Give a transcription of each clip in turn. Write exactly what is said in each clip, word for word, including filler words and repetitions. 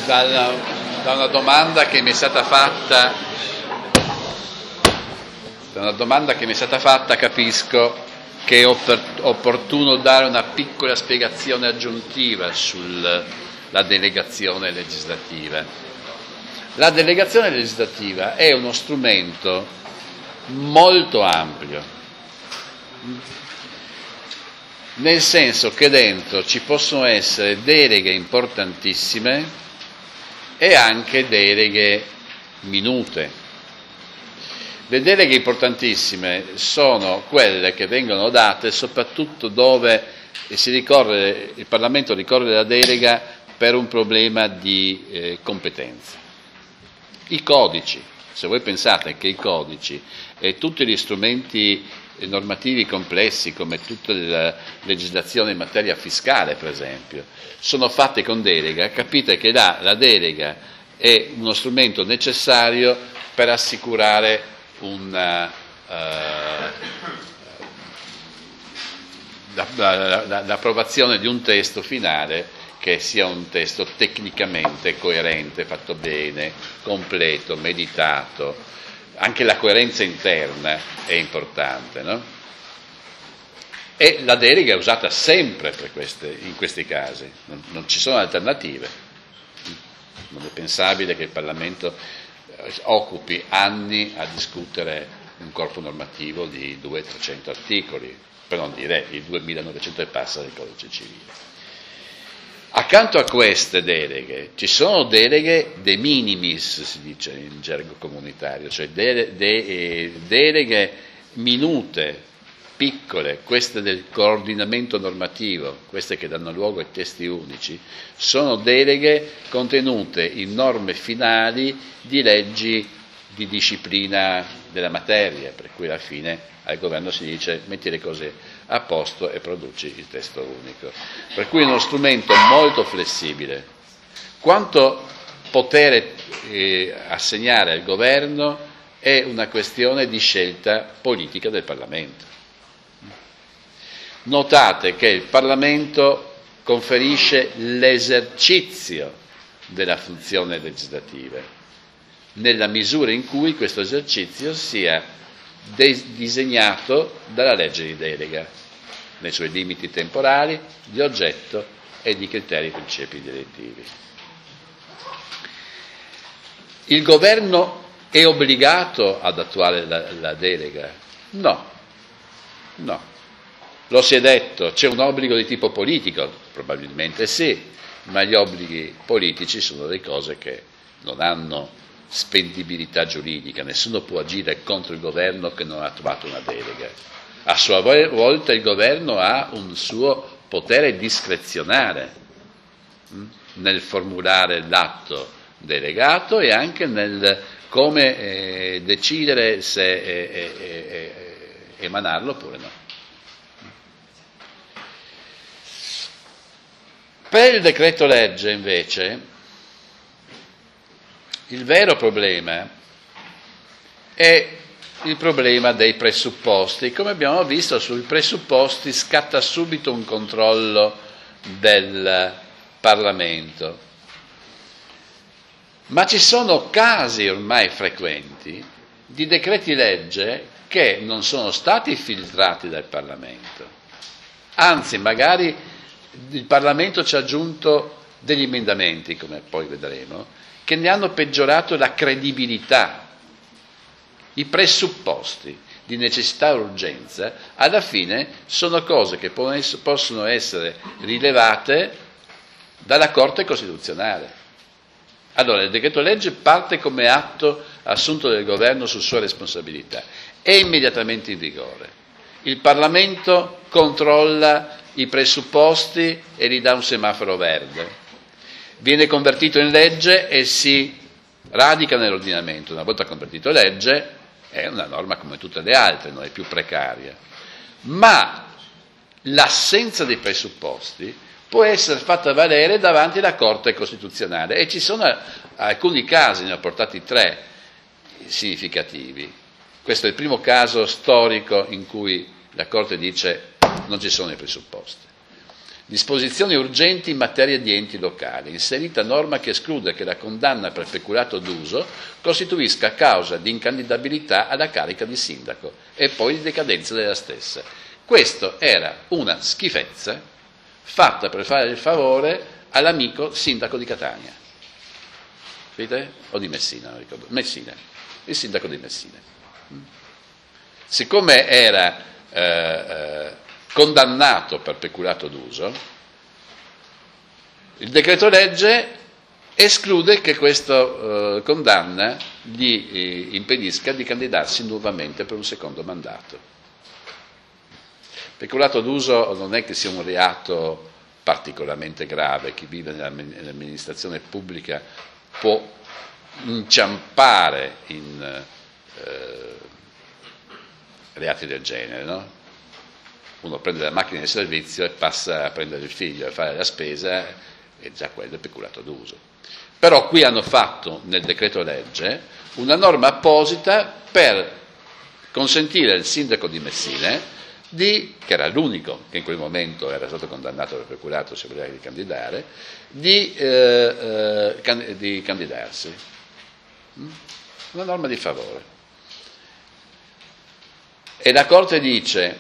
dalla, da una domanda che mi è stata fatta, da una domanda che mi è stata fatta capisco che è opportuno dare una piccola spiegazione aggiuntiva sulla delegazione legislativa. La delegazione legislativa è uno strumento molto ampio, nel senso che dentro ci possono essere deleghe importantissime e anche deleghe minute. Le deleghe importantissime sono quelle che vengono date soprattutto dove si ricorre, il Parlamento ricorre alla delega per un problema di eh, competenza. I codici, se voi pensate che i codici e tutti gli strumenti normativi complessi come tutta la legislazione in materia fiscale per esempio sono fatte con delega, capite che là la delega è uno strumento necessario per assicurare una, uh, la, la, la, l'approvazione di un testo finale che sia un testo tecnicamente coerente, fatto bene, completo, meditato. Anche la coerenza interna è importante, no? E la delega è usata sempre per queste, in questi casi, non, non ci sono alternative. Non è pensabile che il Parlamento occupi anni a discutere un corpo normativo di duecento trecento articoli, per non dire i duemilanovecento e passa del codice civile. Accanto a queste deleghe ci sono deleghe de minimis, si dice in gergo comunitario, cioè de, de, deleghe minute, piccole, queste del coordinamento normativo, queste che danno luogo ai testi unici, sono deleghe contenute in norme finali di leggi di disciplina della materia, per cui alla fine al governo si dice metti le cose a posto e produci il testo unico. Per cui è uno strumento molto flessibile. Quanto potere eh, assegnare al governo è una questione di scelta politica del Parlamento. Notate che il Parlamento conferisce l'esercizio della funzione legislativa, nella misura in cui questo esercizio sia disegnato dalla legge di delega, nei suoi limiti temporali, di oggetto e di criteri e principi direttivi. Il governo è obbligato ad attuare la, la delega? No, no. Lo si è detto, c'è un obbligo di tipo politico? Probabilmente sì, ma gli obblighi politici sono delle cose che non hanno spendibilità giuridica, nessuno può agire contro il governo che non ha attuato una delega. A sua volta il governo ha un suo potere discrezionale mh, nel formulare l'atto delegato e anche nel come eh, decidere se eh, eh, eh, emanarlo oppure no. Per il decreto legge invece il vero problema è il problema dei presupposti. Come abbiamo visto, sui presupposti scatta subito un controllo del Parlamento. Ma ci sono casi ormai frequenti di decreti legge che non sono stati filtrati dal Parlamento. Anzi, magari il Parlamento ci ha aggiunto degli emendamenti, come poi vedremo, che ne hanno peggiorato la credibilità. I presupposti di necessità e urgenza alla fine sono cose che possono essere rilevate dalla Corte Costituzionale. Allora, il decreto legge parte come atto assunto dal governo su sua responsabilità, è immediatamente in vigore. Il Parlamento controlla i presupposti e gli dà un semaforo verde. Viene convertito in legge e si radica nell'ordinamento. Una volta convertito in legge è una norma come tutte le altre, non è più precaria. Ma l'assenza dei presupposti può essere fatta valere davanti alla Corte Costituzionale e ci sono alcuni casi, ne ho portati tre significativi. Questo è il primo caso storico in cui la Corte dice non ci sono i presupposti. Disposizioni urgenti in materia di enti locali, inserita norma che esclude che la condanna per peculato d'uso costituisca causa di incandidabilità alla carica di sindaco e poi di decadenza della stessa. Questo era una schifezza fatta per fare il favore all'amico sindaco di Catania. Vedete? O di Messina, non ricordo. Messina, il sindaco di Messina. Siccome era eh, eh, condannato per peculato d'uso, il decreto legge esclude che questa eh, condanna gli eh, impedisca di candidarsi nuovamente per un secondo mandato. Peculato d'uso non è che sia un reato particolarmente grave, chi vive nell'amministrazione pubblica può inciampare in eh, reati del genere, no? Uno prende la macchina di servizio e passa a prendere il figlio e a fare la spesa, e già quello è peculato d'uso. Però qui hanno fatto nel decreto legge una norma apposita per consentire al sindaco di Messina, di, che era l'unico che in quel momento era stato condannato per peculato, si voleva ricandidare, di, eh, eh, di candidarsi. Una norma di favore. E la Corte dice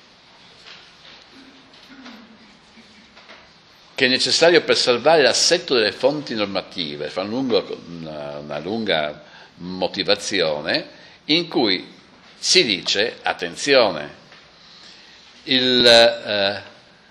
che è necessario per salvare l'assetto delle fonti normative, fa un lungo, una, una lunga motivazione in cui si dice, attenzione, il, eh,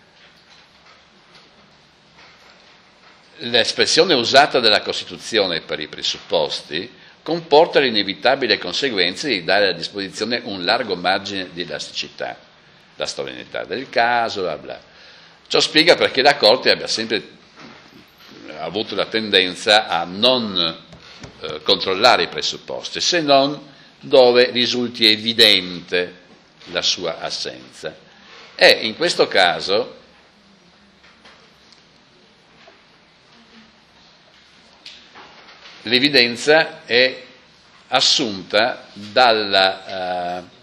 l'espressione usata dalla Costituzione per i presupposti comporta l'inevitabile conseguenza di dare a disposizione un largo margine di elasticità, la solennità del caso, bla bla. Ciò spiega perché la Corte abbia sempre avuto la tendenza a non eh, controllare i presupposti, se non dove risulti evidente la sua assenza. E in questo caso l'evidenza è assunta dalla... Uh,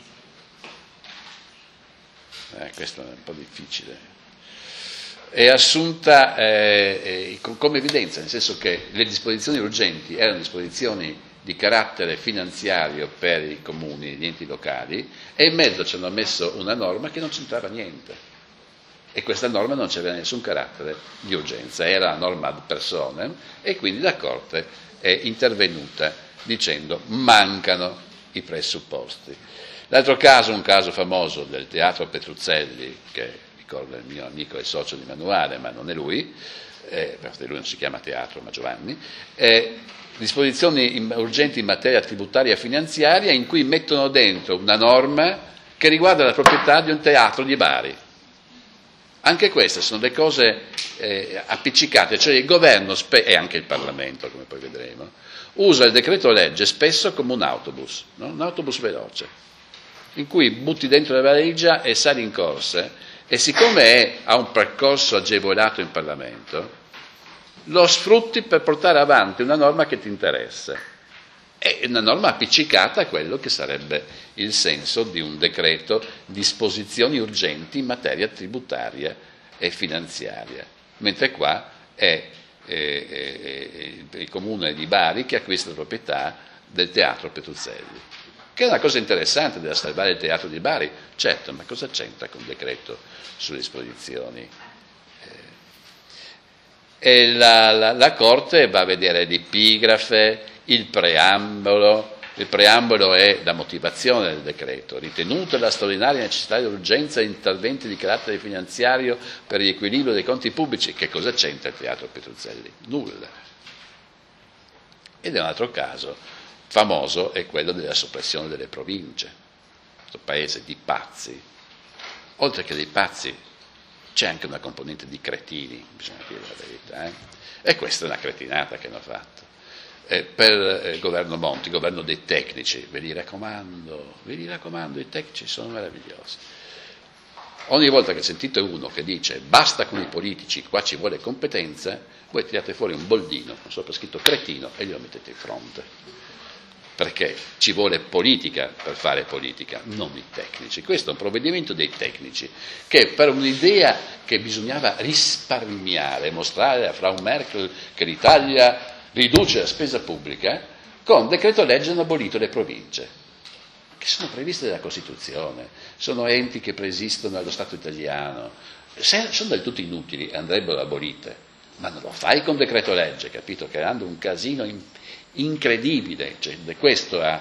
eh, questo è un po' difficile. È assunta eh, eh, come evidenza, nel senso che le disposizioni urgenti erano disposizioni di carattere finanziario per i comuni, gli enti locali, e in mezzo ci hanno messo una norma che non c'entrava niente. E questa norma non aveva nessun carattere di urgenza, era la norma ad personam, e quindi la Corte è intervenuta dicendo mancano i presupposti. L'altro caso, un caso famoso del Teatro Petruzzelli, che ricorda il mio amico e socio di manuale, ma non è lui, eh, perché lui non si chiama teatro, ma Giovanni, eh, disposizioni in, urgenti in materia tributaria e finanziaria in cui mettono dentro una norma che riguarda la proprietà di un teatro di Bari. Anche queste sono le cose eh, appiccicate, cioè il governo spe- e anche il Parlamento, come poi vedremo, usa il decreto legge spesso come un autobus, no? Un autobus veloce, in cui butti dentro la valigia e sali in corsa. E siccome è, ha un percorso agevolato in Parlamento, lo sfrutti per portare avanti una norma che ti interessa. È una norma appiccicata a quello che sarebbe il senso di un decreto disposizioni urgenti in materia tributaria e finanziaria. Mentre qua è, è, è, è il comune di Bari che acquista la proprietà del Teatro Petruzzelli. Che è una cosa interessante della salvare il Teatro di Bari, certo, ma cosa c'entra con il decreto sulle disposizioni? E la, la, la Corte va a vedere l'epigrafe, il preambolo. Il preambolo è la motivazione del decreto, ritenuta la straordinaria necessità e urgenza di interventi di carattere finanziario per il riequilibrio dei conti pubblici. Che cosa c'entra il Teatro Petruzzelli? Nulla. Ed è un altro caso famoso, è quello della soppressione delle province. Questo paese di pazzi, oltre che dei pazzi c'è anche una componente di cretini, bisogna dire la verità, eh? E questa è una cretinata che hanno fatto. Eh, per il eh, governo Monti, il governo dei tecnici, ve li raccomando, ve li raccomando, i tecnici sono meravigliosi. Ogni volta che sentite uno che dice basta con i politici, qua ci vuole competenza, voi tirate fuori un boldino con sopra scritto cretino e glielo mettete in fronte. perché ci vuole politica per fare politica, non i tecnici. Questo è un provvedimento dei tecnici, che per un'idea che bisognava risparmiare, mostrare a Frau Merkel che l'Italia riduce la spesa pubblica, con decreto legge hanno abolito le province, che sono previste dalla Costituzione, sono enti che preesistono allo Stato italiano, sono del tutto inutili, andrebbero abolite, ma non lo fai con decreto legge, capito? Creando un casino in, incredibile, cioè, questo ha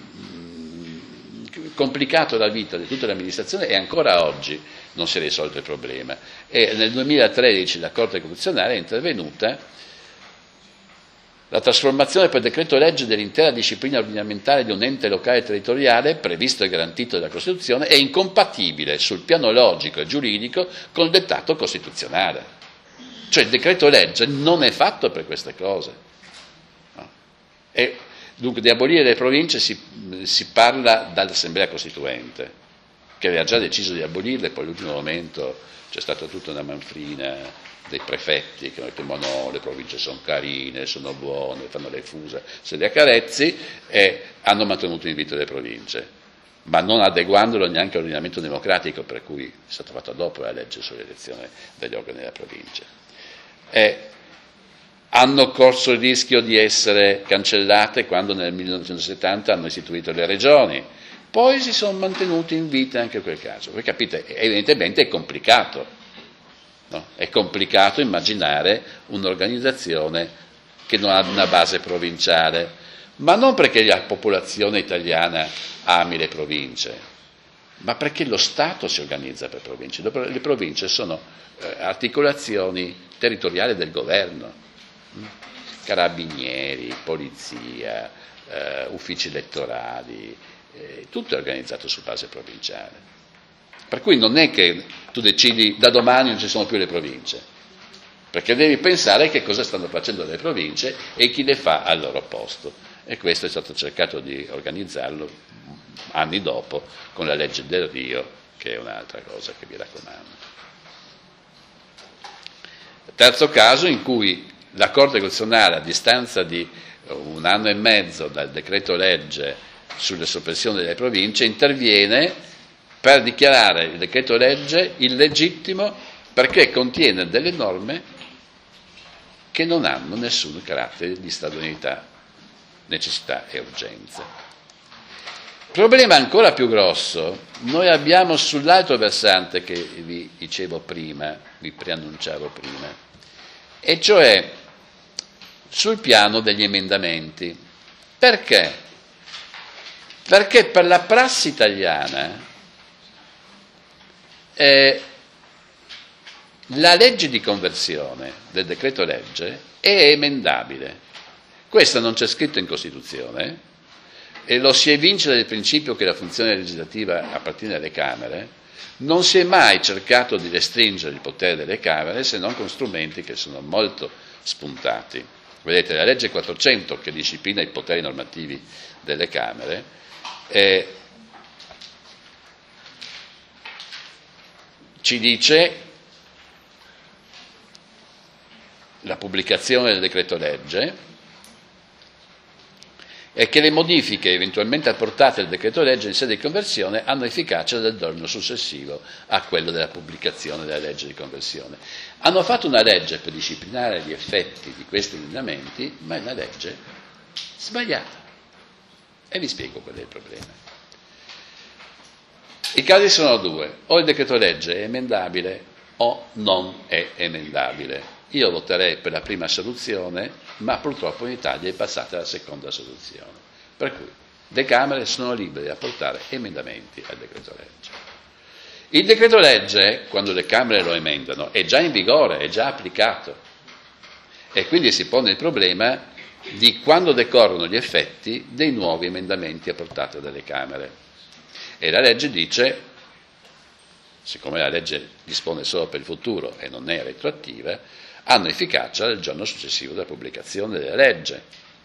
mh, complicato la vita di tutta l'amministrazione e ancora oggi non si è risolto il problema. E nel duemilatredici la Corte Costituzionale è intervenuta. La trasformazione per decreto legge dell'intera disciplina ordinamentale di un ente locale territoriale, previsto e garantito dalla Costituzione, è incompatibile sul piano logico e giuridico con il dettato costituzionale. Cioè il decreto legge non è fatto per queste cose. No? E dunque di abolire le province si, si parla dall'Assemblea Costituente, che aveva già deciso di abolirle, poi all'ultimo momento c'è stata tutta una manfrina dei prefetti che hanno detto ma no, le province sono carine, sono buone, fanno le fusa, se le accarezzi, e hanno mantenuto in vita le province, ma non adeguandolo neanche all'ordinamento democratico, per cui è stata fatta dopo la legge sull'elezione degli organi della provincia. E hanno corso il rischio di essere cancellate quando nel millenovecentosettanta hanno istituito le regioni, poi si sono mantenuti in vita anche in quel caso. Voi capite, evidentemente è complicato. No? È complicato immaginare un'organizzazione che non ha una base provinciale, ma non perché la popolazione italiana ami le province, ma perché lo Stato si organizza per province. Le province sono eh, articolazioni territoriali del governo, carabinieri, polizia, eh, uffici elettorali, eh, tutto è organizzato su base provinciale. Per cui non è che tu decidi da domani non ci sono più le province, perché devi pensare che cosa stanno facendo le province e chi le fa al loro posto. E questo è stato cercato di organizzarlo anni dopo con la legge del Rio, che è un'altra cosa che vi raccomando. Terzo caso in cui la Corte Costituzionale, a distanza di un anno e mezzo dal decreto legge sulle soppressioni delle province, interviene per dichiarare il decreto legge illegittimo perché contiene delle norme che non hanno nessun carattere di stagionalità, necessità e urgenza. Problema ancora più grosso noi abbiamo sull'altro versante che vi dicevo prima, vi preannunciavo prima, e cioè sul piano degli emendamenti. Perché? Perché per la prassi italiana Eh, la legge di conversione del decreto legge è emendabile. Questo non c'è scritto in Costituzione e lo si evince dal principio che la funzione legislativa appartiene alle Camere. Non si è mai cercato di restringere il potere delle Camere se non con strumenti che sono molto spuntati. Vedete, la legge quattrocento, che disciplina i poteri normativi delle Camere, eh, ci dice la pubblicazione del decreto legge e che le modifiche eventualmente apportate al decreto legge in sede di conversione hanno efficacia del giorno successivo a quello della pubblicazione della legge di conversione. Hanno fatto una legge per disciplinare gli effetti di questi emendamenti, ma è una legge sbagliata. E vi spiego qual è il problema. I casi sono due: o il decreto legge è emendabile o non è emendabile. Io voterei per la prima soluzione, ma purtroppo in Italia è passata la seconda soluzione. Per cui le Camere sono libere di apportare emendamenti al decreto legge. Il decreto legge, quando le Camere lo emendano, è già in vigore, è già applicato, e quindi si pone il problema di quando decorrono gli effetti dei nuovi emendamenti apportati dalle Camere. E la legge dice, siccome la legge dispone solo per il futuro e non è retroattiva, hanno efficacia il giorno successivo della pubblicazione della legge.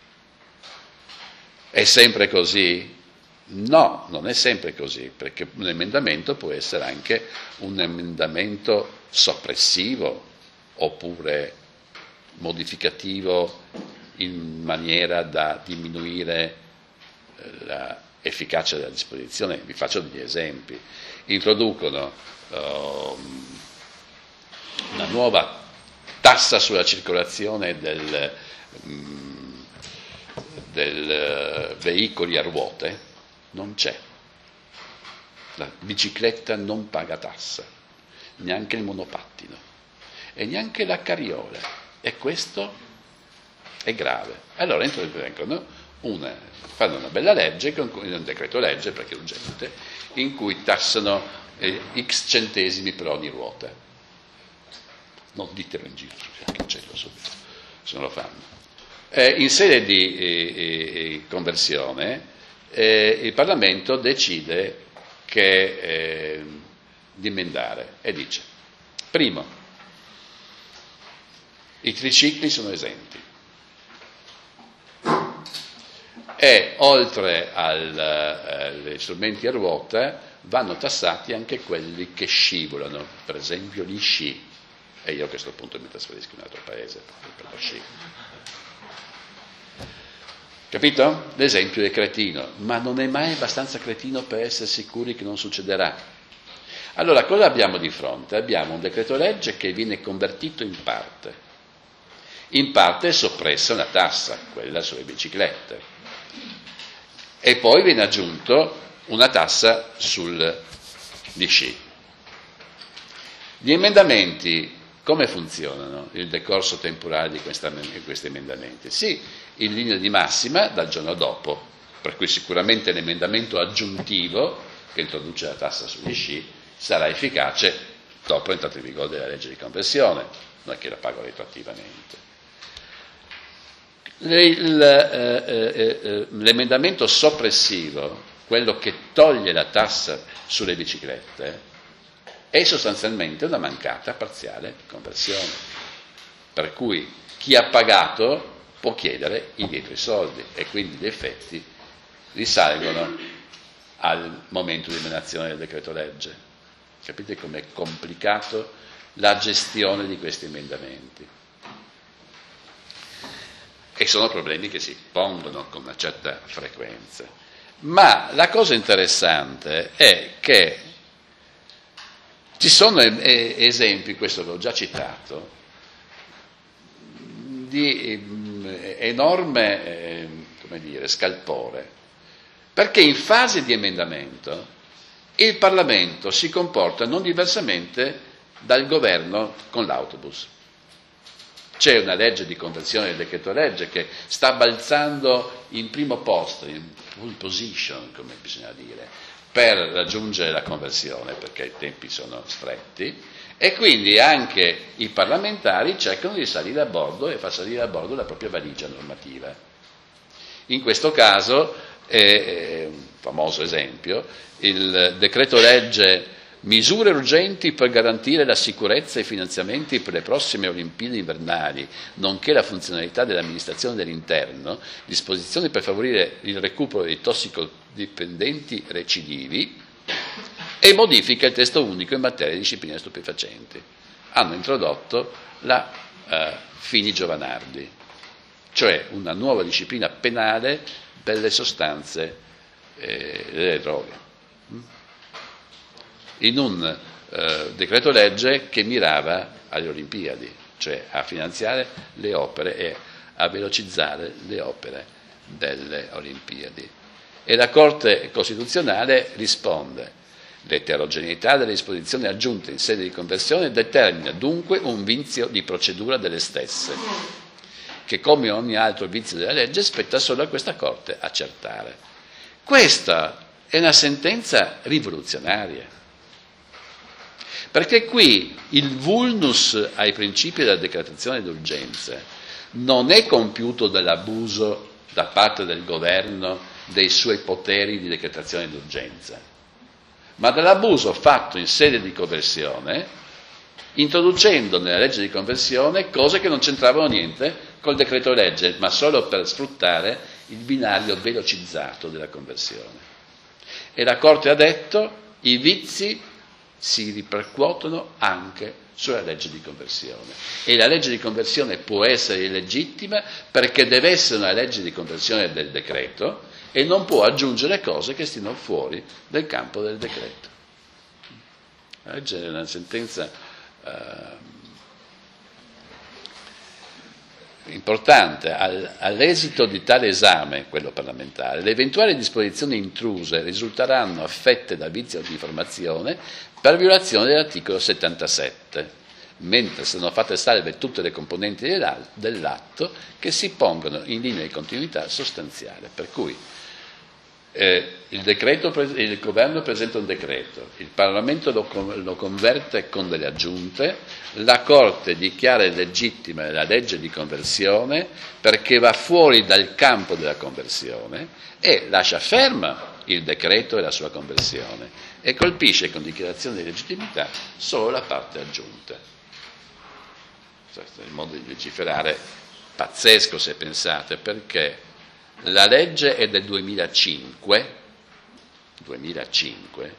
È sempre così? No, non è sempre così, perché un emendamento può essere anche un emendamento soppressivo oppure modificativo in maniera da diminuire l'efficacia della disposizione. Vi faccio degli esempi. Introducono uh, una nuova tassa sulla circolazione del, um, del uh, veicoli a ruote, non c'è. La bicicletta non paga tassa, neanche il monopattino e neanche la carriola, e questo è grave. Allora introducono una, fanno una bella legge, un decreto legge perché è urgente, in cui tassano eh, x centesimi per ogni ruota. Non ditelo in giro, cancello subito, se non lo fanno. Eh, in sede di eh, eh, conversione eh, il Parlamento decide che eh, di emendare e dice: primo, i tricicli sono esenti e oltre al, agli strumenti a ruota vanno tassati anche quelli che scivolano, per esempio gli sci, e io a questo punto mi trasferisco in un altro paese per lo sci. Capito? L'esempio è cretino, ma non è mai abbastanza cretino per essere sicuri che non succederà. Allora, cosa abbiamo di fronte? Abbiamo un decreto legge che viene convertito in parte. In parte è soppressa una tassa, quella sulle biciclette, e poi viene aggiunto una tassa sul di sci. Gli emendamenti, come funzionano il decorso temporale di, questa, di questi emendamenti? Sì, in linea di massima dal giorno dopo, per cui sicuramente l'emendamento aggiuntivo che introduce la tassa sugli sci sarà efficace dopo l'entrata in vigore della legge di conversione, non è che la pago retroattivamente. L'emendamento soppressivo, quello che toglie la tassa sulle biciclette, è sostanzialmente una mancata parziale conversione, per cui chi ha pagato può chiedere indietro i soldi e quindi gli effetti risalgono al momento di emanazione del decreto legge. Capite com'è complicato la gestione di questi emendamenti? E sono problemi che si pongono con una certa frequenza. Ma la cosa interessante è che ci sono esempi, questo l'ho già citato, di enorme, come dire, scalpore, perché in fase di emendamento il Parlamento si comporta non diversamente dal governo con l'autobus. C'è una legge di conversione del decreto legge che sta balzando in primo posto, in pole position, come bisogna dire, per raggiungere la conversione, perché i tempi sono stretti, e quindi anche i parlamentari cercano di salire a bordo e far salire a bordo la propria valigia normativa. In questo caso, è un famoso esempio, il decreto legge misure urgenti per garantire la sicurezza e i finanziamenti per le prossime Olimpiadi invernali, nonché la funzionalità dell'amministrazione dell'interno, disposizioni per favorire il recupero dei tossicodipendenti recidivi e modifica il testo unico in materia di disciplina stupefacenti. Hanno introdotto la eh, Fini-Giovanardi, cioè una nuova disciplina penale per le sostanze eh, delle droghe, in un eh, decreto legge che mirava alle Olimpiadi, cioè a finanziare le opere e a velocizzare le opere delle Olimpiadi. E la Corte Costituzionale risponde: l'eterogeneità delle disposizioni aggiunte in sede di conversione determina dunque un vizio di procedura delle stesse, che come ogni altro vizio della legge spetta solo a questa Corte accertare. Questa è una sentenza rivoluzionaria, perché qui il vulnus ai principi della decretazione d'urgenza non è compiuto dall'abuso da parte del governo dei suoi poteri di decretazione d'urgenza, ma dall'abuso fatto in sede di conversione, introducendo nella legge di conversione cose che non c'entravano niente col decreto legge, ma solo per sfruttare il binario velocizzato della conversione. E la Corte ha detto: i vizi si ripercuotono anche sulla legge di conversione, e la legge di conversione può essere illegittima perché deve essere una legge di conversione del decreto e non può aggiungere cose che stiano fuori del campo del decreto. La legge è una sentenza eh, importante. Al, all'esito di tale esame, quello parlamentare, le eventuali disposizioni intruse risulteranno affette da vizio di informazione per violazione dell'articolo settantasette, mentre sono fatte salve tutte le componenti dell'atto che si pongono in linea di continuità sostanziale. Per cui eh, il, decreto, il governo presenta un decreto, il Parlamento lo, lo converte con delle aggiunte, la Corte dichiara legittima la legge di conversione perché va fuori dal campo della conversione e lascia ferma il decreto e la sua conversione e colpisce con dichiarazione di legittimità solo la parte aggiunta. Questo è il modo di legiferare pazzesco, se pensate, perché la legge è del duemilacinque, duemilacinque,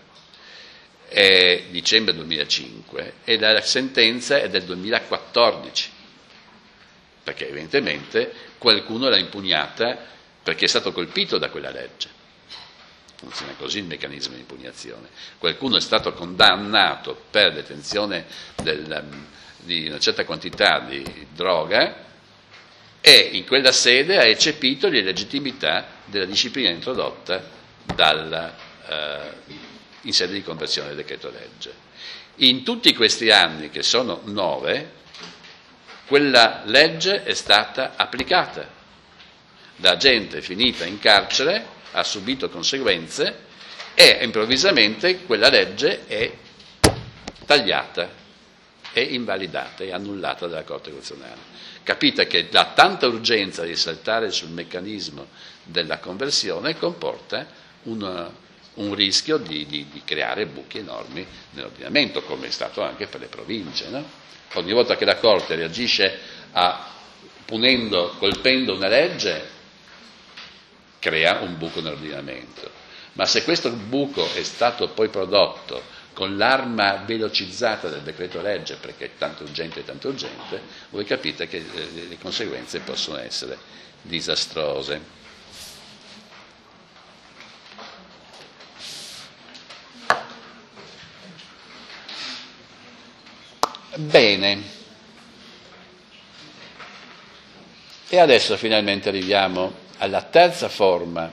è dicembre duemilacinque, e la sentenza è del duemilaquattordici, perché evidentemente qualcuno l'ha impugnata perché è stato colpito da quella legge. Funziona così il meccanismo di impugnazione. Qualcuno è stato condannato per detenzione del, di una certa quantità di droga e in quella sede ha eccepito l'illegittimità della disciplina introdotta dal, eh, in sede di conversione del decreto legge. In tutti questi anni, che sono nove, quella legge è stata applicata. La gente finita in carcere ha subito conseguenze e improvvisamente quella legge è tagliata, è invalidata, è annullata dalla Corte Costituzionale. Capite che la tanta urgenza di saltare sul meccanismo della conversione comporta un, un rischio di, di, di creare buchi enormi nell'ordinamento, come è stato anche per le province, no? Ogni volta che la Corte reagisce a, punendo, colpendo una legge, crea un buco nell'ordinamento. Ma se questo buco è stato poi prodotto con l'arma velocizzata del decreto legge, perché è tanto urgente e tanto urgente, voi capite che le conseguenze possono essere disastrose. Bene. E adesso finalmente arriviamo alla terza forma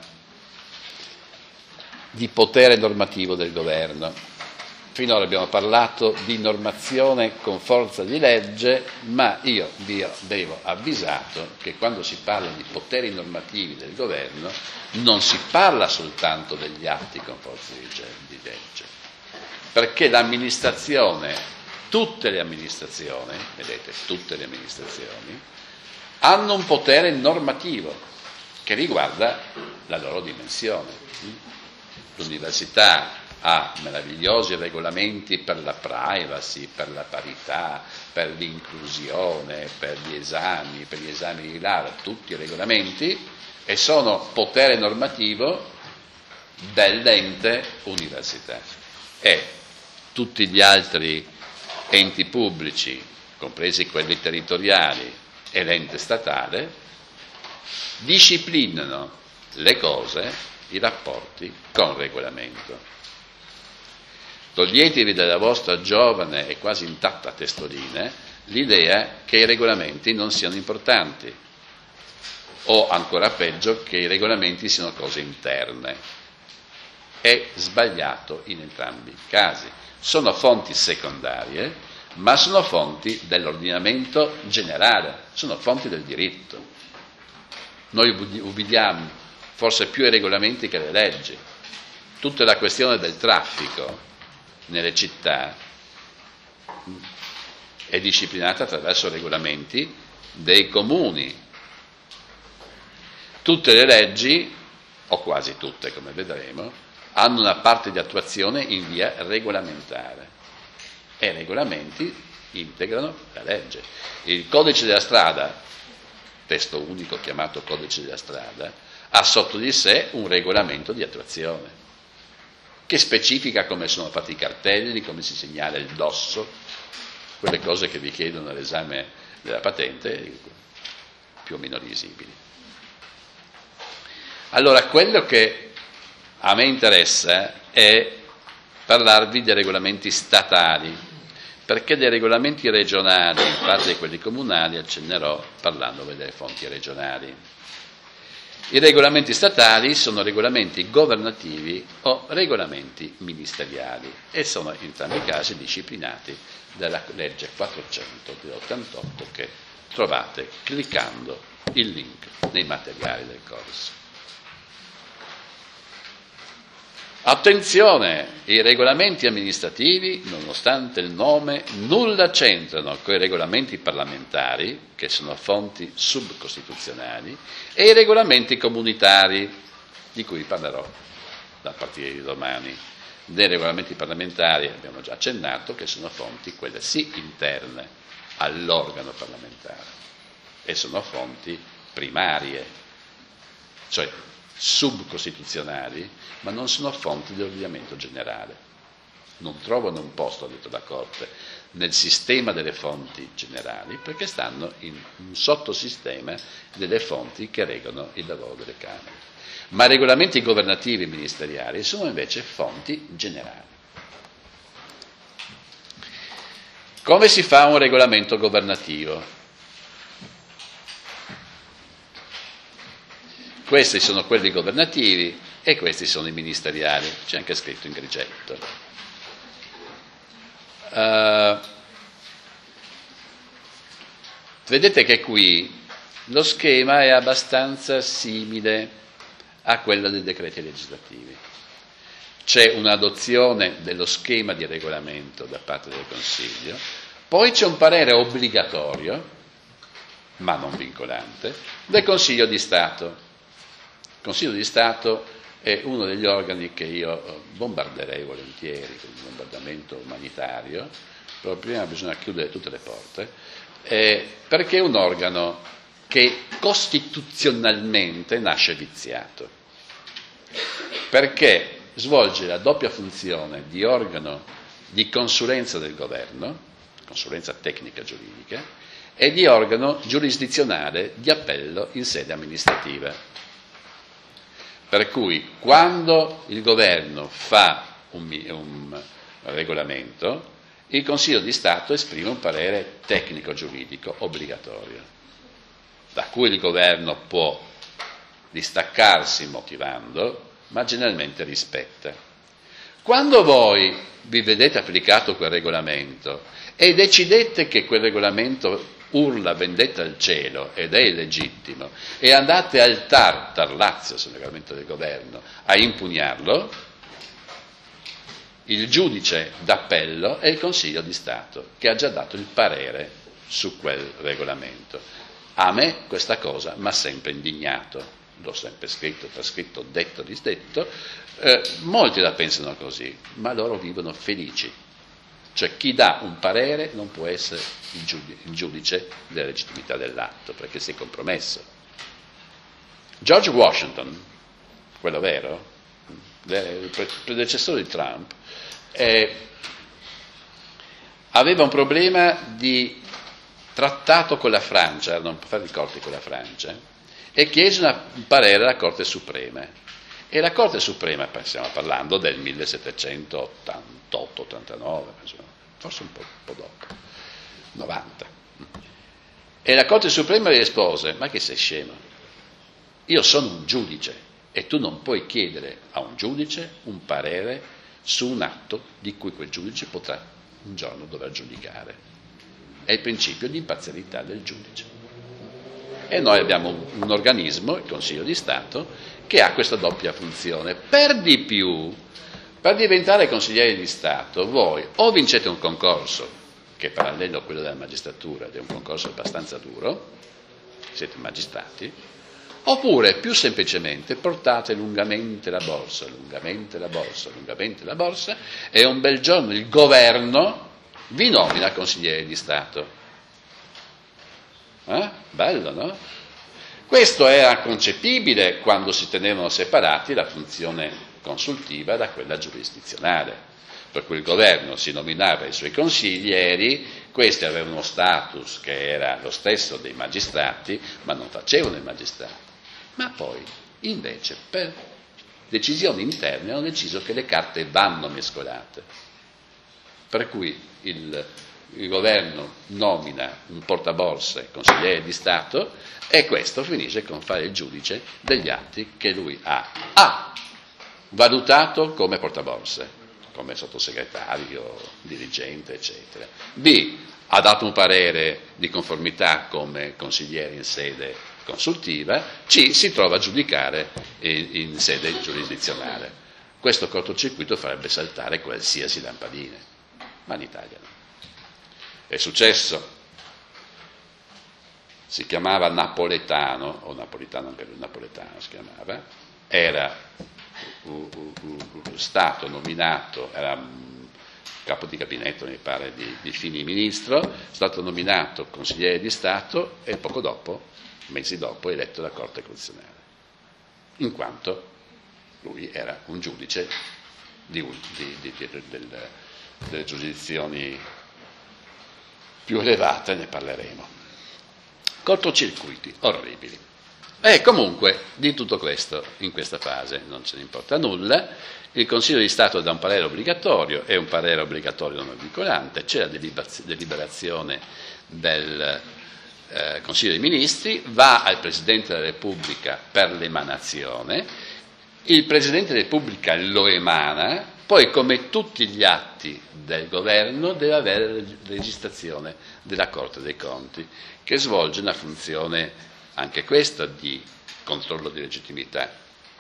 di potere normativo del governo. Finora abbiamo parlato di normazione con forza di legge, ma io vi avevo avvisato che quando si parla di poteri normativi del governo non si parla soltanto degli atti con forza di legge, perché l'amministrazione, tutte le amministrazioni, vedete, tutte le amministrazioni, hanno un potere normativo che riguarda la loro dimensione. L'università ha meravigliosi regolamenti per la privacy, per la parità, per l'inclusione, per gli esami, per gli esami di laurea, tutti i regolamenti, e sono potere normativo dell'ente università. E tutti gli altri enti pubblici, compresi quelli territoriali e l'ente statale, disciplinano le cose, i rapporti con regolamento. Toglietevi dalla vostra giovane e quasi intatta testolina l'idea che i regolamenti non siano importanti, o ancora peggio che i regolamenti siano cose interne. È sbagliato in entrambi i casi. Sono fonti secondarie, ma sono fonti dell'ordinamento generale, sono fonti del diritto. Noi ubbidiamo forse più ai regolamenti che alle leggi. Tutta la questione del traffico nelle città è disciplinata attraverso regolamenti dei comuni. Tutte le leggi, o quasi tutte come vedremo, hanno una parte di attuazione in via regolamentare e i regolamenti integrano la legge. Il codice della strada, testo unico chiamato codice della strada, ha sotto di sé un regolamento di attuazione che specifica come sono fatti i cartelli, come si segnala il dosso, quelle cose che vi chiedono all'esame della patente, più o meno risibili. Allora, quello che a me interessa è parlarvi dei regolamenti statali, perché dei regolamenti regionali, in parte di quelli comunali, accennerò parlandovi delle fonti regionali. I regolamenti statali sono regolamenti governativi o regolamenti ministeriali e sono in entrambi i casi disciplinati dalla legge quattrocento dell'ottantotto che trovate cliccando il link nei materiali del corso. Attenzione, i regolamenti amministrativi, nonostante il nome, nulla c'entrano con i regolamenti parlamentari, che sono fonti subcostituzionali, e i regolamenti comunitari, di cui parlerò a partire di domani. Dei regolamenti parlamentari abbiamo già accennato che sono fonti, quelle sì interne all'organo parlamentare, e sono fonti primarie, cioè subcostituzionali, ma non sono fonti di ordinamento generale. Non trovano un posto, ha detto la Corte, nel sistema delle fonti generali, perché stanno in un sottosistema delle fonti che regolano il lavoro delle Camere. Ma i regolamenti governativi e ministeriali sono invece fonti generali. Come si fa un regolamento governativo? Questi sono quelli governativi e questi sono i ministeriali, c'è anche scritto in grigetto. Uh, vedete che qui lo schema è abbastanza simile a quello dei decreti legislativi. C'è un'adozione dello schema di regolamento da parte del Consiglio, poi c'è un parere obbligatorio, ma non vincolante, del Consiglio di Stato. Il Consiglio di Stato è uno degli organi che io bombarderei volentieri con un bombardamento umanitario, però prima bisogna chiudere tutte le porte, eh, perché è un organo che costituzionalmente nasce viziato, perché svolge la doppia funzione di organo di consulenza del governo, consulenza tecnica giuridica, e di organo giurisdizionale di appello in sede amministrativa. Per cui quando il governo fa un, un regolamento, il Consiglio di Stato esprime un parere tecnico-giuridico obbligatorio, da cui il governo può distaccarsi motivando, ma generalmente rispetta. Quando voi vi vedete applicato quel regolamento e decidete che quel regolamento urla vendetta al cielo ed è illegittimo e andate al T A R, Tar Lazio, sul regolamento del governo, a impugnarlo, il giudice d'appello è il Consiglio di Stato che ha già dato il parere su quel regolamento. A me questa cosa mi ha sempre indignato, l'ho sempre scritto, trascritto, detto, disdetto, eh, molti la pensano così, ma loro vivono felici. Cioè chi dà un parere non può essere il giudice, il giudice della legittimità dell'atto, perché si è compromesso. George Washington, quello vero, il predecessore di Trump, eh, aveva un problema di trattato con la Francia, erano affari di corte con la Francia, e chiese una, un parere alla Corte Suprema. E la Corte Suprema, stiamo parlando del millesettecentottantotto ottantanove, forse un po', un po' dopo, novanta. E la Corte Suprema gli rispose: ma che sei scemo? Io sono un giudice e tu non puoi chiedere a un giudice un parere su un atto di cui quel giudice potrà un giorno dover giudicare. È il principio di imparzialità del giudice. E noi abbiamo un, un organismo, il Consiglio di Stato, che ha questa doppia funzione. Per di più, per diventare consiglieri di Stato, voi o vincete un concorso, che è parallelo a quello della magistratura, ed è un concorso abbastanza duro, siete magistrati, oppure più semplicemente portate lungamente la borsa, lungamente la borsa, lungamente la borsa, e un bel giorno il governo vi nomina consiglieri di Stato. Eh? Bello, no? Questo era concepibile quando si tenevano separati la funzione consultiva da quella giurisdizionale, per cui il governo si nominava i suoi consiglieri, questi avevano uno status che era lo stesso dei magistrati, ma non facevano i magistrati. Ma poi Invece, per decisioni interne hanno deciso che le carte vanno mescolate, per cui il, il governo nomina un portaborse, consigliere di Stato, e questo finisce con fare il giudice degli atti che lui ha A, valutato come portaborse, come sottosegretario, dirigente, eccetera. B, ha dato un parere di conformità come consigliere in sede consultiva. C, si trova a giudicare in, in sede giurisdizionale. Questo cortocircuito farebbe saltare qualsiasi lampadina, ma in Italia no. È successo, si chiamava Napoletano, o Napolitano, anche lui Napoletano si chiamava, era uh, uh, uh, stato nominato, era capo di gabinetto, mi pare, di, di Fini ministro, è stato nominato consigliere di Stato e poco dopo, mesi dopo, eletto alla Corte Costituzionale, in quanto lui era un giudice di, di, di, di, del, delle giurisdizioni più elevate, ne parleremo. Cortocircuiti orribili. E comunque di tutto questo in questa fase non ce ne importa nulla. Il Consiglio di Stato dà un parere obbligatorio, è un parere obbligatorio non vincolante, c'è la deliberazione del eh, Consiglio dei Ministri, va al Presidente della Repubblica per l'emanazione, il Presidente della Repubblica lo emana, poi come tutti gli atti del governo deve avere la registrazione della Corte dei Conti, che svolge una funzione anche questa di controllo di legittimità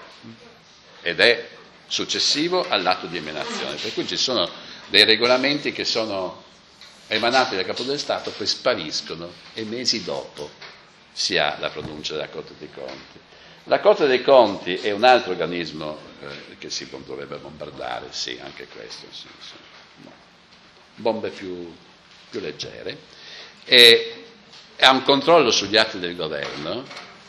ed è successivo all'atto di emanazione, per cui ci sono dei regolamenti che sono emanati dal Capo dello Stato, poi spariscono e mesi dopo si ha la pronuncia della Corte dei Conti. La Corte dei Conti è un altro organismo eh, che si dovrebbe bombardare, sì, anche questo, sì, sì. No. Bombe più, più leggere, e ha un controllo sugli atti del governo,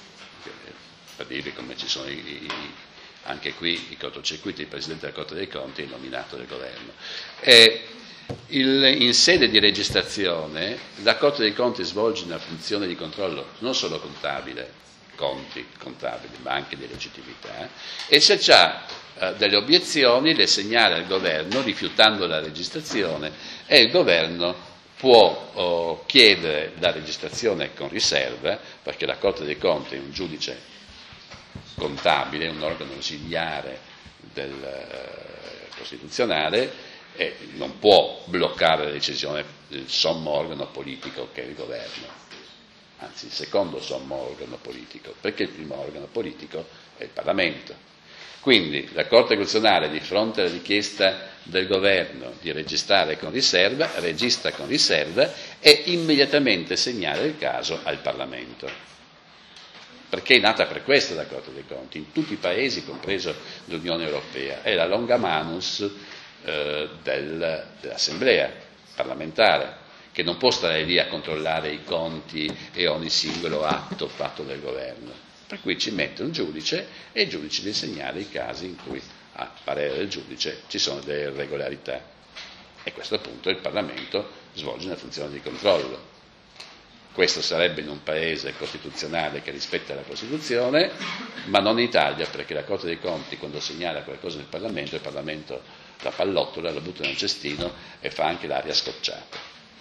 per dirvi come ci sono i, i, anche qui i cortocircuiti, il Presidente della Corte dei Conti è nominato dal governo. E il, in sede di registrazione la Corte dei Conti svolge una funzione di controllo non solo contabile, conti contabili, ma anche di legittimità, e se c'ha eh, delle obiezioni le segnala al governo rifiutando la registrazione, e il governo può oh, chiedere la registrazione con riserva, perché la Corte dei Conti è un giudice contabile, un organo ausiliare del eh, costituzionale, e non può bloccare la decisione del sommo organo politico che è il governo, anzi il secondo sommo organo politico, perché il primo organo politico è il Parlamento. Quindi la Corte Costituzionale, di fronte alla richiesta del governo di registrare con riserva, registra con riserva e immediatamente segnala il caso al Parlamento, perché è nata per questo la Corte dei Conti, in tutti i paesi, compreso l'Unione Europea, è la longa manus eh, del, dell'Assemblea parlamentare, che non può stare lì a controllare i conti e ogni singolo atto fatto dal governo, per cui ci mette un giudice e il giudice gli segnala i casi in cui, a parere del giudice, ci sono delle irregolarità, e a questo punto il Parlamento svolge una funzione di controllo. Questo sarebbe in un paese costituzionale che rispetta la Costituzione, ma non in Italia, perché la Corte dei Conti, quando segnala qualcosa nel Parlamento, il Parlamento la pallottola, la butta nel cestino e fa anche l'aria scocciata.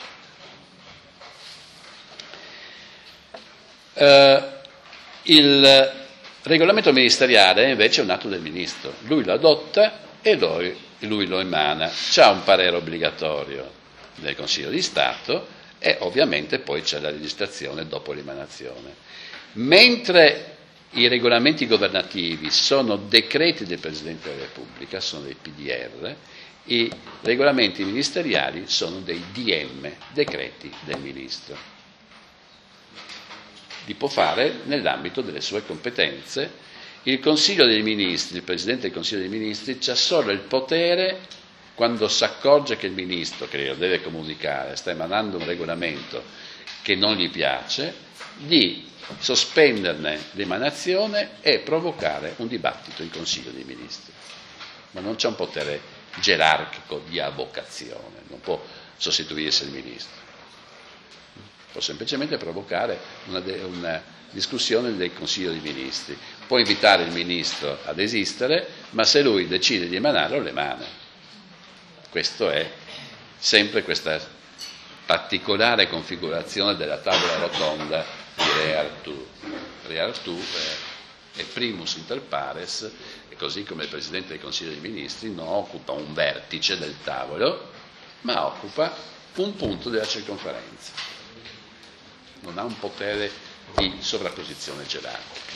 Uh, il regolamento ministeriale invece è un atto del ministro, lui lo adotta e lui, lui lo emana, c'ha un parere obbligatorio del Consiglio di Stato e ovviamente poi c'è la registrazione dopo l'emanazione. Mentre i regolamenti governativi sono decreti del Presidente della Repubblica, sono dei P D R, i regolamenti ministeriali sono dei D M, decreti del Ministro. Li può fare nell'ambito delle sue competenze. Il Consiglio dei Ministri, il Presidente del Consiglio dei Ministri, ha solo il potere, quando si accorge che il Ministro, che lo deve comunicare, sta emanando un regolamento che non gli piace, di sospenderne l'emanazione e provocare un dibattito in Consiglio dei Ministri. Ma non c'è un potere gerarchico di avocazione, non può sostituirsi il Ministro. Può semplicemente provocare una, una discussione del Consiglio dei Ministri. Può invitare il Ministro ad esistere, ma se lui decide di emanarlo, lo emana. Questo è sempre questa particolare configurazione della tavola rotonda di Re Artù. Re Artù è, è primus inter pares, e così come il Presidente del Consiglio dei Ministri non occupa un vertice del tavolo, ma occupa un punto della circonferenza. Non ha un potere di sovrapposizione gerarchica.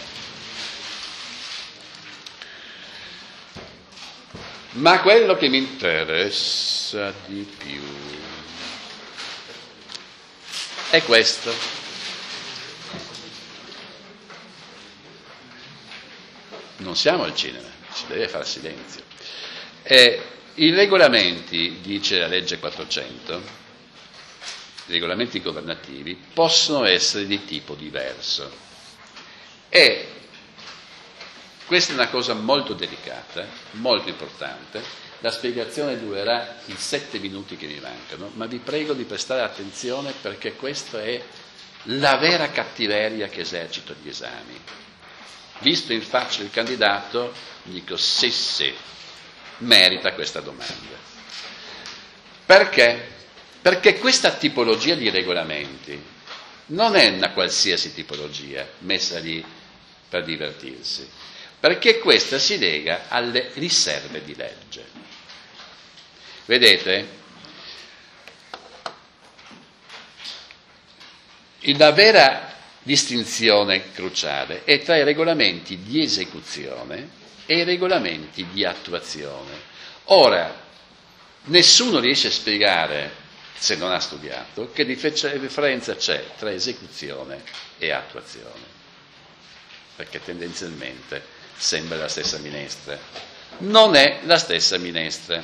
Ma quello che mi interessa di più è questo. Non siamo al cinema, si deve fare silenzio. Eh, I regolamenti, dice la legge quattrocento, i regolamenti governativi possono essere di tipo diverso. E questa è una cosa molto delicata, molto importante. La spiegazione durerà i sette minuti che mi mancano, ma vi prego di prestare attenzione perché questa è la vera cattiveria che esercito agli esami. Visto in faccia il candidato, dico sì, sì, merita questa domanda. Perché? Perché questa tipologia di regolamenti non è una qualsiasi tipologia messa lì per divertirsi, perché questa si lega alle riserve di legge. Vedete? La vera distinzione cruciale è tra i regolamenti di esecuzione e i regolamenti di attuazione. Ora, nessuno riesce a spiegare, se non ha studiato, che differenza c'è tra esecuzione e attuazione, perché tendenzialmente sembra la stessa minestra. Non è la stessa minestra.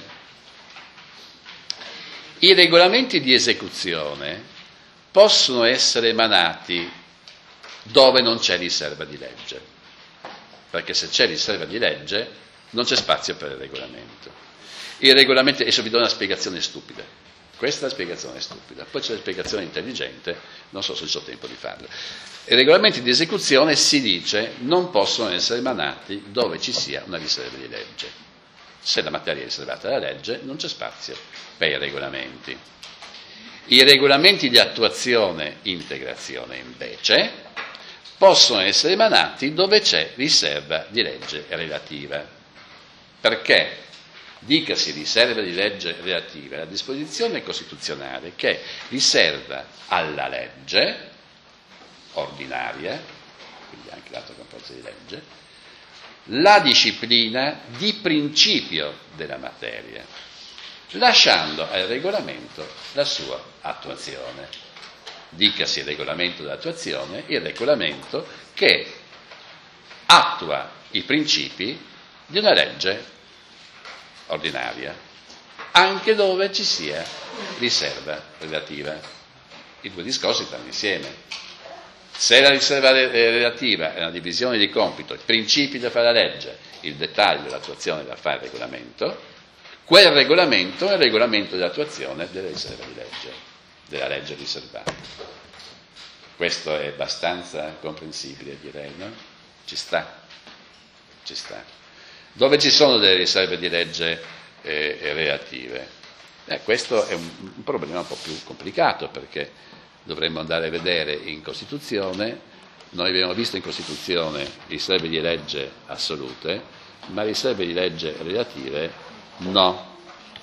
I regolamenti di esecuzione possono essere emanati dove non c'è riserva di legge, perché se c'è riserva di legge non c'è spazio per il regolamento. Il regolamento, adesso vi do una spiegazione stupida, questa è la spiegazione stupida, poi c'è la spiegazione intelligente, non so se ho tempo di farlo. I regolamenti di esecuzione, si dice, non possono essere emanati dove ci sia una riserva di legge. Se la materia è riservata alla legge non c'è spazio per i regolamenti. I regolamenti di attuazione e integrazione invece possono essere emanati dove c'è riserva di legge relativa. Perché? Dicasi riserva di legge relativa, la disposizione costituzionale che riserva alla legge ordinaria, quindi anche l'altro composto di legge, la disciplina di principio della materia, lasciando al regolamento la sua attuazione. Dicasi il regolamento dell'attuazione, il regolamento che attua i principi di una legge ordinaria, anche dove ci sia riserva relativa. I due discorsi stanno insieme. Se la riserva relativa è una divisione di compito, i principi da fare la legge, il dettaglio dell'attuazione da fare il regolamento, quel regolamento è il regolamento dell'attuazione della riserva di legge, della legge riservata. Questo è abbastanza comprensibile, direi, no? Ci sta, ci sta. Dove ci sono delle riserve di legge eh, relative? Eh, questo è un, un problema un po' più complicato, perché dovremmo andare a vedere in Costituzione. Noi abbiamo visto in Costituzione riserve di legge assolute, ma riserve di legge relative no.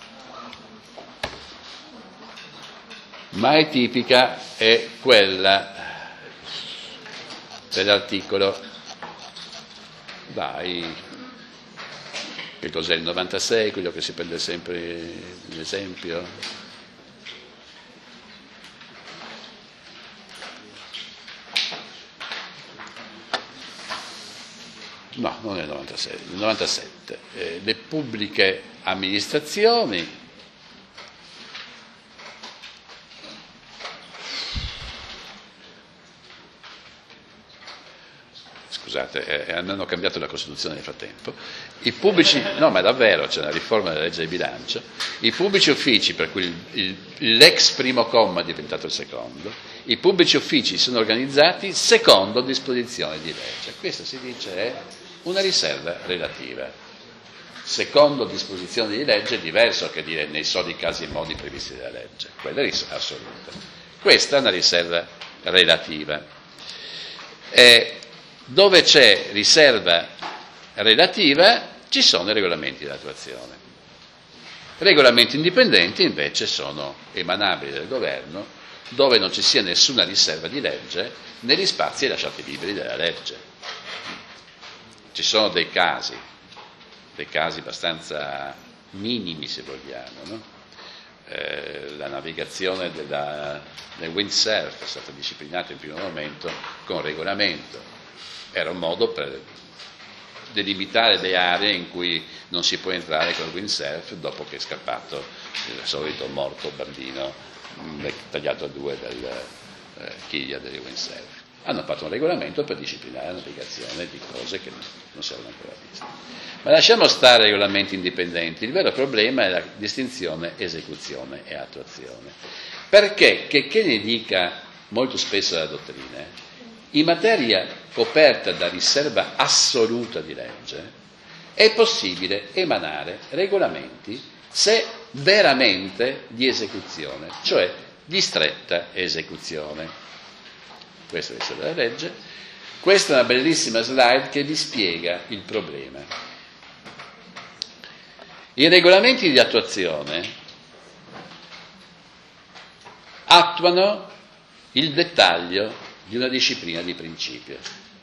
Ma è tipica è quella dell'articolo, dai, che cos'è il novantasei, quello che si prende sempre l'esempio? No, non è il novantasei, il novantasette. Eh, le pubbliche amministrazioni scusate, eh, hanno cambiato la Costituzione nel frattempo, i pubblici, no ma davvero c'è una riforma della legge di bilancio, i pubblici uffici, per cui il, il, l'ex primo comma è diventato il secondo, i pubblici uffici sono organizzati secondo disposizione di legge, questo si dice è una riserva relativa, secondo disposizione di legge è diverso che dire nei soli casi e modi previsti dalla legge, quella è assoluta, questa è una riserva relativa. Eh, Dove c'è riserva relativa ci sono i regolamenti di attuazione. Regolamenti indipendenti invece sono emanabili dal governo dove non ci sia nessuna riserva di legge negli spazi lasciati liberi dalla legge. Ci sono dei casi, dei casi abbastanza minimi se vogliamo, no? Eh, la navigazione della, del windsurf è stata disciplinata in primo momento con regolamento. Era un modo per delimitare le aree in cui non si può entrare con il windsurf dopo che è scappato il solito morto bambino tagliato a due dalla eh, chiglia del windsurf. Hanno fatto un regolamento per disciplinare la navigazione di cose che non si erano ancora viste. Ma lasciamo stare i regolamenti indipendenti, il vero problema è la distinzione esecuzione e attuazione. Perché, che, che ne dica molto spesso la dottrina, in materia coperta da riserva assoluta di legge è possibile emanare regolamenti se veramente di esecuzione, cioè di stretta esecuzione. Questa è la riserva della legge. Questa è una bellissima slide che vi spiega il problema. I regolamenti di attuazione attuano il dettaglio di una disciplina di principio.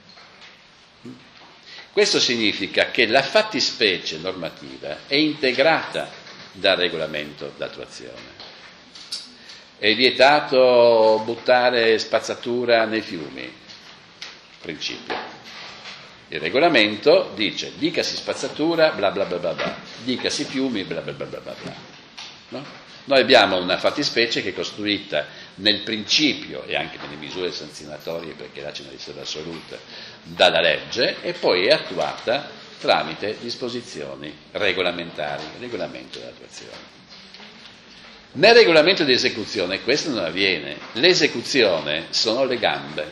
Questo significa che la fattispecie normativa è integrata dal regolamento d'attuazione. È vietato buttare spazzatura nei fiumi, principio. Il regolamento dice dicasi spazzatura, bla bla bla bla bla, dicasi fiumi, bla bla bla bla bla. No? Noi abbiamo una fattispecie che è costruita nel principio e anche nelle misure sanzionatorie, perché là c'è una riserva assoluta, dalla legge e poi è attuata tramite disposizioni regolamentari, regolamento dell'attuazione. Nel regolamento di esecuzione questo non avviene, l'esecuzione sono le gambe,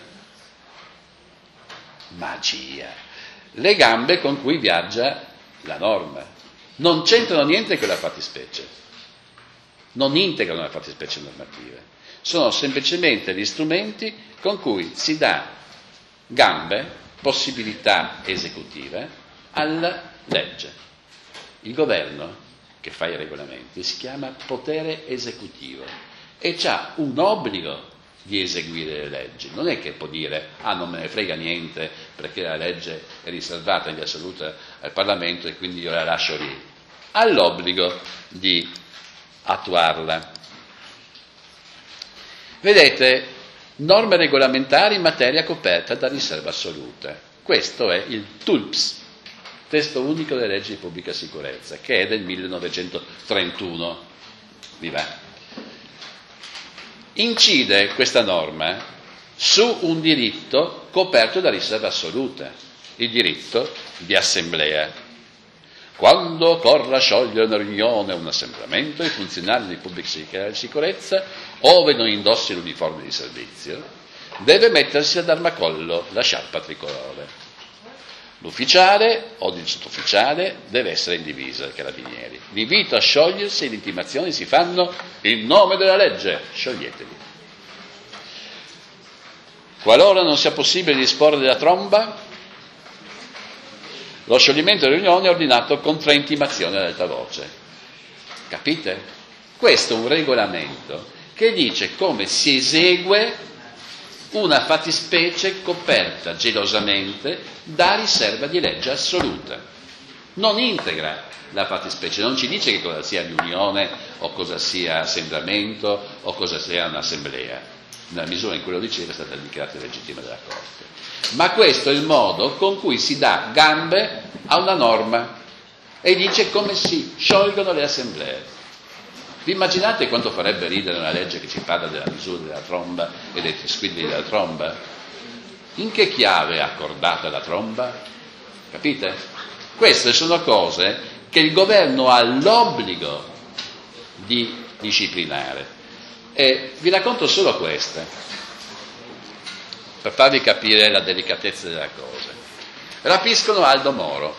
magia, le gambe con cui viaggia la norma, non c'entrano niente con la fattispecie. Non integrano le fattispecie normative, sono semplicemente gli strumenti con cui si dà gambe, possibilità esecutive alla legge. Il governo che fa i regolamenti si chiama potere esecutivo e ha un obbligo di eseguire le leggi, non è che può dire ah non me ne frega niente perché la legge è riservata in assoluta al Parlamento e quindi io la lascio lì, ha l'obbligo di attuarla. Vedete, norme regolamentari in materia coperta da riserva assoluta. Questo è il T U L P S, Testo Unico delle Leggi di Pubblica Sicurezza, che è del millenovecentotrentuno. Vi va? Incide questa norma su un diritto coperto da riserva assoluta, il diritto di assemblea. Quando occorra sciogliere una riunione o un assembramento, i funzionari di pubblica sicurezza, ove non indossi l'uniforme di servizio, deve mettersi ad armacollo la sciarpa tricolore. L'ufficiale o il sottufficiale deve essere in divisa dai carabinieri. L'invito a sciogliersi e le intimazioni si fanno in nome della legge, scioglietevi. Qualora non sia possibile disporre della tromba, lo scioglimento della riunione è ordinato con tre intimazioni ad alta voce. Capite? Questo è un regolamento che dice come si esegue una fattispecie coperta gelosamente da riserva di legge assoluta. Non integra la fattispecie, non ci dice che cosa sia riunione o cosa sia assembramento o cosa sia un'assemblea. Nella misura in cui lo diceva è stata dichiarata legittima dalla Corte. Ma questo è il modo con cui si dà gambe a una norma e dice come si sciolgono le assemblee. Vi immaginate quanto farebbe ridere una legge che ci parla della misura della tromba e dei squilli della tromba? In che chiave è accordata la tromba? Capite? Queste sono cose che il governo ha l'obbligo di disciplinare. E vi racconto solo queste, per farvi capire la delicatezza della cosa. Rapiscono Aldo Moro.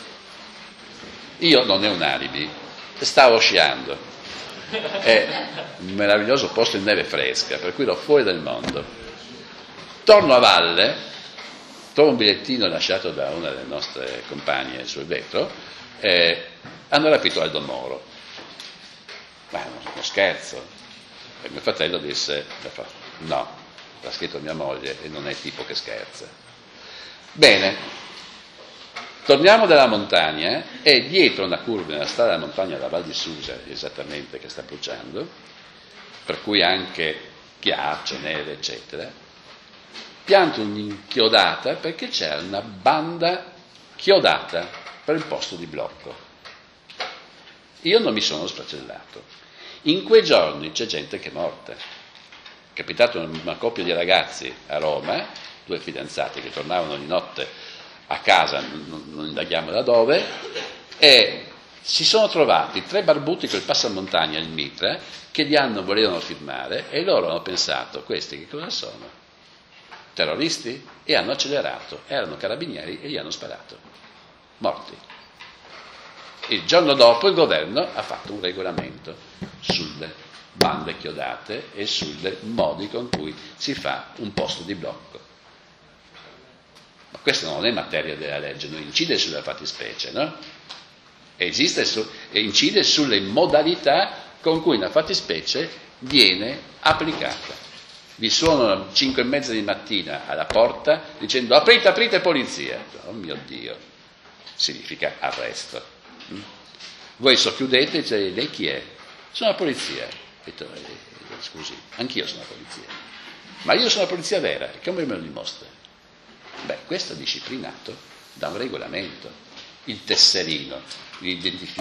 Io non è un alibi, stavo sciando. È un meraviglioso posto in neve fresca, per cui ero fuori del mondo. Torno a valle, trovo un bigliettino lasciato da una delle nostre compagne sul vetro, e hanno rapito Aldo Moro. Ma è uno scherzo. E mio fratello disse, no, l'ha scritto mia moglie e non è il tipo che scherza. Bene. Torniamo dalla montagna e dietro una curva nella strada della montagna della Val di Susa, esattamente, che sta bruciando, per cui anche ghiaccio, neve, eccetera, pianto un'inchiodata perché c'era una banda chiodata per il posto di blocco. Io non mi sono sfracellato. In quei giorni c'è gente che è morta. È capitato una coppia di ragazzi a Roma, due fidanzati che tornavano di notte a casa, non, non indaghiamo da dove, e si sono trovati tre barbuti col passamontagna il mitra che li hanno, volevano firmare, e loro hanno pensato, questi che cosa sono? Terroristi? E hanno accelerato, erano carabinieri e gli hanno sparato, morti. Il giorno dopo il governo ha fatto un regolamento sulle bande chiodate e sui modi con cui si fa un posto di blocco. Ma questa non è materia della legge, non incide sulla fattispecie, no? Esiste su, e incide sulle modalità con cui una fattispecie viene applicata. Vi suonano cinque e mezza di mattina alla porta dicendo aprite, aprite, polizia. Oh mio Dio, significa arresto. Mm? Voi socchiudete e dite, lei chi è? Sono la polizia. E detto, eh, scusi, anch'io sono la polizia. Ma io sono la polizia vera, e come me lo dimostra? Beh, questo è disciplinato da un regolamento. Il tesserino, il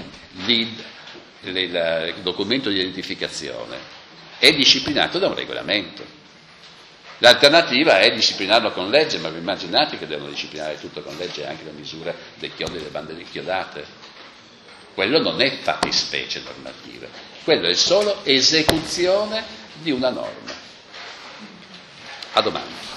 documento di identificazione, è disciplinato da un regolamento. L'alternativa è disciplinarlo con legge, ma vi immaginate che devono disciplinare tutto con legge, anche la misura dei chiodi e delle bande chiodate? Quello non è fattispecie normativa, quello è solo esecuzione di una norma. A domani.